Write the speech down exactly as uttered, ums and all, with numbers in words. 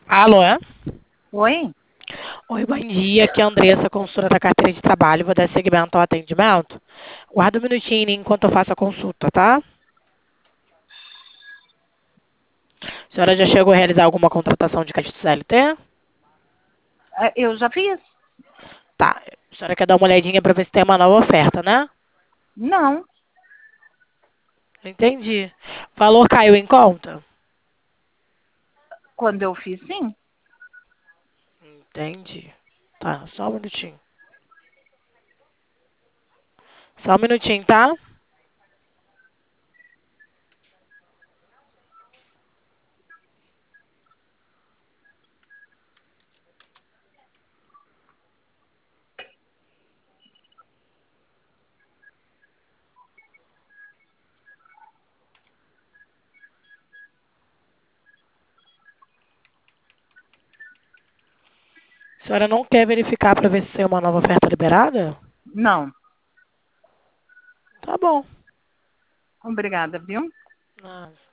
Alô, é? Oi? Oi, bom dia. Aqui é a Andressa, consultora da carteira de trabalho. Vou dar seguimento ao atendimento. Guarda um minutinho enquanto eu faço a consulta, tá? A senhora já chegou a realizar alguma contratação de crédito C L T? É, Eu já fiz? Tá. A senhora quer dar uma olhadinha para ver se tem uma nova oferta, né? Não. Entendi. Valor caiu em conta? Quando eu fiz, sim. Entendi. Tá, só um minutinho. Só um minutinho, tá? A senhora não quer verificar para ver se tem uma nova oferta liberada? Não. Tá bom. Obrigada, viu? Ah.